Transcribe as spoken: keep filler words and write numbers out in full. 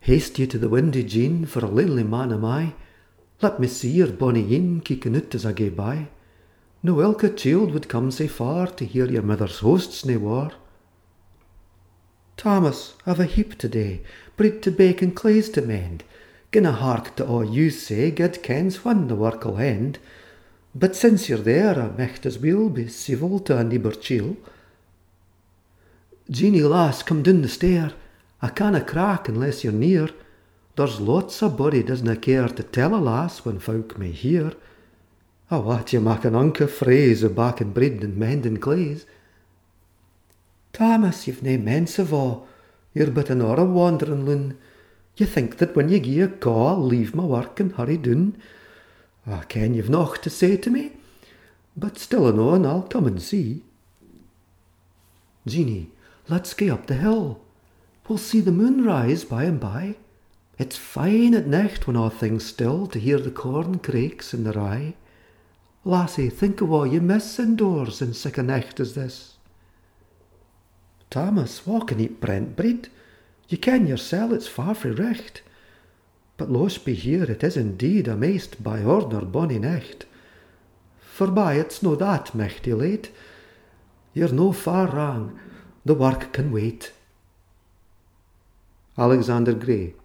Haste ye to the windy, Jean, for a lonely man am I. Let me see your bonny een keeking out as I gae by. No ilka child would come sae far to hear your mother's hosts nae war. Thomas, I've a heap today, bread to bake and clays to mend. Ginna hark to all you say, God kens when the work'll end. But since you're there, I mecht as weel be civil to a neighbour chiel. Jeanie lass, come down the stair. I canna crack unless you're near. There's lots a body doesna care to tell a lass when folk may hear. I wat ye mak an unca phrase o baking bread and mending clays. Thomas, you've nae mense of a', you're but an orra wandering loon. You think that when ye gie a caw, I'll leave my work and hurry doon. I ken you've noch to say to me, but still anon I'll come and see. Jeanie, let's gae up the hill. We'll see the moon rise by and by. It's fine at nicht when all things still to hear the corn crakes in the rye. Lassie, think of all you miss indoors in sic a nicht as this. Thomas, walk and eat brent bread. You ken yoursel it's far frae recht. But loss be here, it is indeed a maist by order bonny nicht. Forby, it's no that mechty late. You're no far wrang, the work can wait. Alexander Gray.